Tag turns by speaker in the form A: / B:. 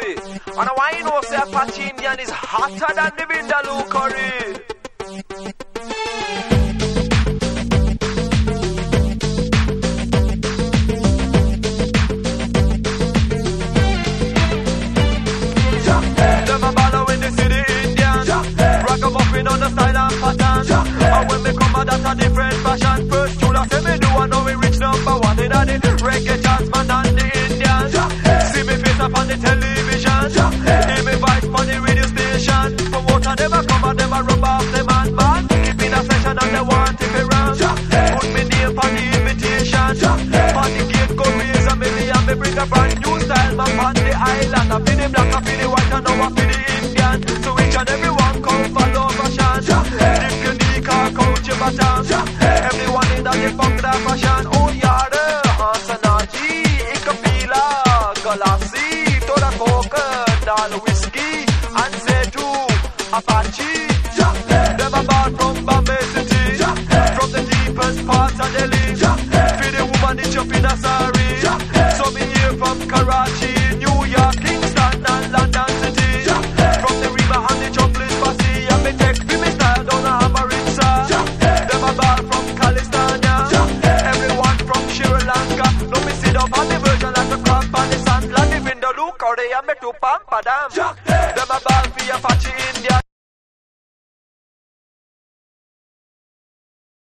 A: Apache. And why you know say Apache Indian is hotter than the Vindaloo curry? On the style and pattern, and when me come out that's a different fashion. First tune I say me do, I know we reach number one in the reggae jazz man and the Indian. See me face up on the television, hear me voice on the radio station. Promoter never come and never rub off the man. Keep in a session and they want to be round. Put me name on the invitation. On the gate go raise a million and me bring a brand new style man on the island. I feel the black, I feel the white, and now I feel the Indian. So each and everyone come follow fashion. If you need car, coach your baton. Everyone in the funk that fashion. Oh yare, Hansanaji, Ikapila, Galassi, Toda Coca, Dal Whiskey, and Zetu, Apache. Them are bought from Bombay City, from the deepest parts of Delhi. For the woman in jump in a sari. So me here from Karachi, New York, Kingston, and London City. From the river and the chocolate fussy, and me take me style down a Amaritza. Them are bought from California, everyone from Sri Lanka. No me sit up on the version like a crop on the sand. Like the Vindaloo curry, and me to pampa them. Them are bought for Apache India.